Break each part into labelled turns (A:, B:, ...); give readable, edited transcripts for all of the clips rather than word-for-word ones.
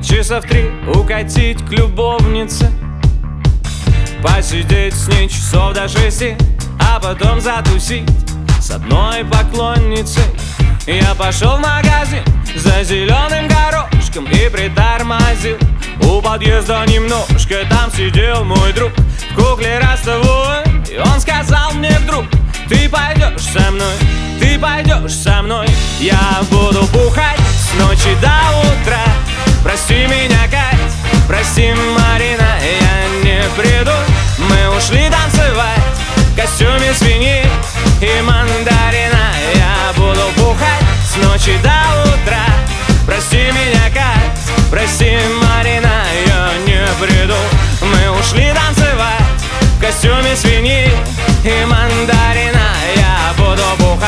A: часа в 3 укатить к любовнице, посидеть с ней часов до 6, а потом затусить с одной поклонницей. Я пошел в магазин за зеленым горошком и притормозил у подъезда немножко. Там сидел мой друг в кукле ростовой, и он сказал мне вдруг: ты пойдешь со мной, ты пойдешь со мной. Я буду бухать с ночи до утра. Прости меня, Кать, прости, Марина, я не приду. Мы ушли танцевать в костюме свиньи и мандарина. Я буду бухать с ночи до утра. Прости меня, Кать, прости, Марина, я не приду. Мы ушли танцевать в костюме свиньи и мандарина. Я буду бухать.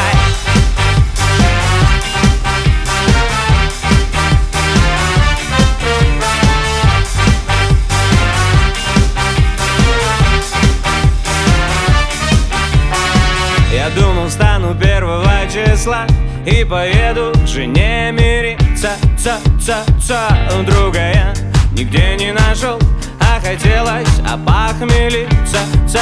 A: Я думал, стану 1 числа и поеду к жене мириться. Друга я нигде не нашел, а хотелось опохмелиться.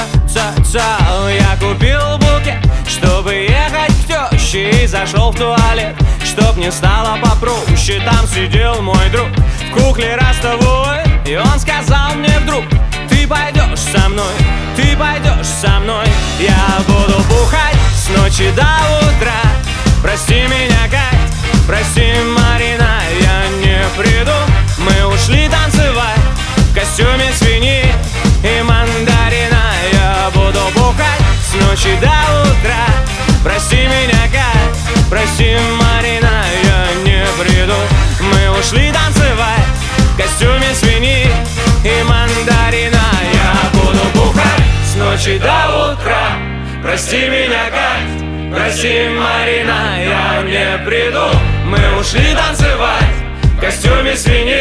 A: Я купил букет, чтобы ехать к теще, и зашел в туалет, чтоб не стало попроще. Там сидел мой друг в кукле ростовой, и он сказал мне вдруг: ты пойдешь со мной, ты пойдешь со мной. Я буду бухать с ночи до утра. Прости меня, Кать, прости, Марина, я не приду. Мы ушли танцевать в костюме свиньи и мандарина. Я буду бухать с ночи до утра. Прости меня, Кать, прости, Марина, я не приду. Мы ушли танцевать в костюме свиньи и мандарина. Я буду бухать с ночи до утра. Прости меня, Кать, прости, Марина, я не приду. Мы ушли танцевать в костюме свиньи